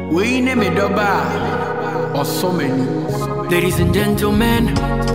We name it Doba or so many. Ladies and gentlemen,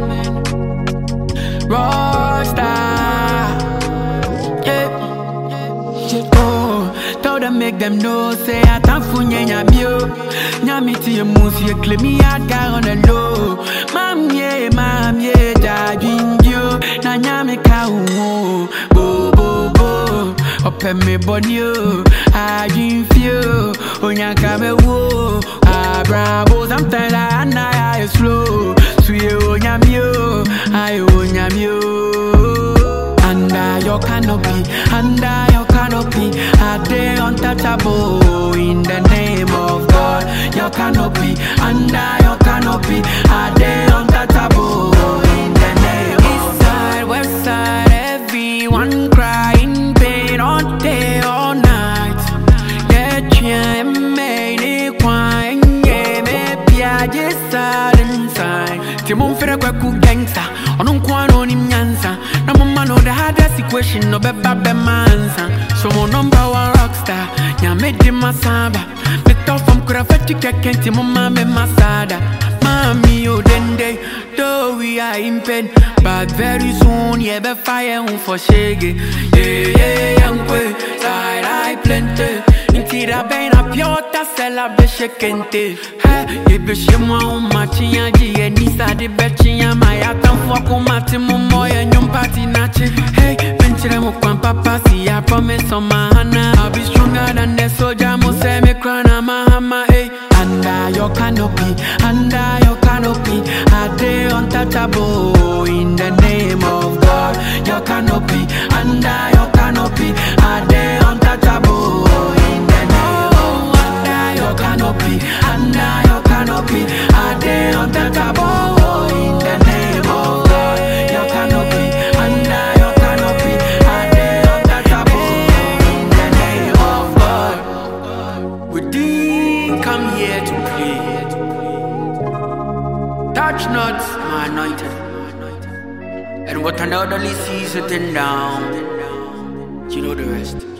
Rockstar. Yeah. Oh, tell them make them know. Say I can't find you. Nyamiti musi claim me out on the low. Mam yeah, daddy you. Na nyami ka bo bo bo. Open me body I dream feel. Onyanka me wo. Bravo. Sometimes I slow. Sweet onyamio, I onyamio. Under your canopy, I dey untouchable in the name of God. Your canopy, under your canopy, I dey untouchable in the name of God. East side, west side, everyone crying pain all day, all night. Get you made it quiet, yeah, maybe I just sat inside. Timon fere kweku gangsta, onun kwano ni mnyansa. Na mama no the hardest equation, no beba be mansa. So mo number one rockstar, nya made masaba. Me tough from kura fetch kekenti, mama me masada. Mami o dende, though we are in pain, but very soon yeah be fire for shege. Yeah, young boy, side I plenty. Intira ben a piota sella be shekente. Ye be shemwa umachi yaji ye nisa de bechi ya maya tanfwa kumati mumo ya nyumpati nache. Hey, benchire mo kwa papa si I promise on my hana. I'll be stronger than the soldier mo se me krana mahama. Hey, under your canopy, I dey untouchable in the name of God. Your canopy, under your canopy, I dey untouchable in the name of God. Under your canopy, I dey untouchable in the name of God. Your canopy, under your canopy, I dey untouchable in the name of God. We didn't come here to play. Touch not my anointed, and what an elderly sees sitting down, you know the rest.